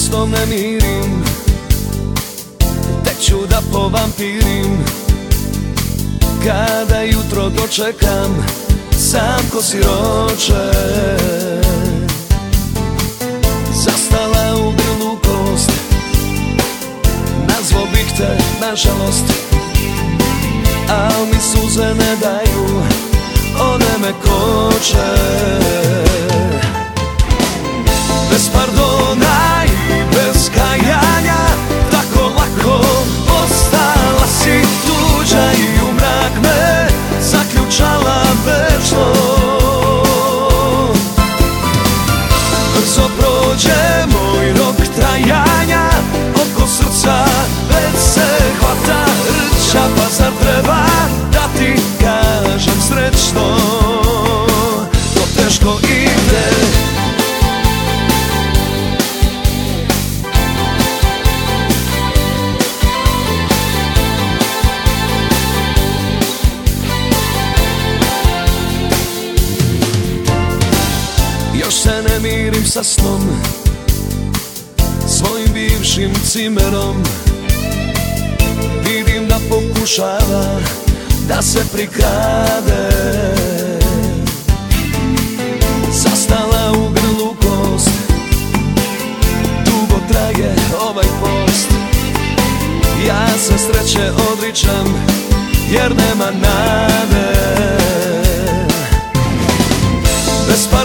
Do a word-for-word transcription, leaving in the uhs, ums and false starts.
snom ne mirim, tek ću da povampirim. Kada jutro dočekam, sam ko siroče, zastala u grlu kost, nazvao bih te nažalost, al mi suze ne daju, one me koče. Bez pardona i bez kajanja, tako lako ostala si tuđa i u mrak me zaključala večno. Brzo prođe moj rok trajanja, oko srca već se hvata rča, pa zar treba da ti kažem srećno, to teško ide. Još se ne mirim sa snom, svojim bivšim cimerom. Vidim da pokušava da se prikrade, zastala u grlu kost, dugo traje ovaj post. Ja se sreće odričam jer nema nade. Bez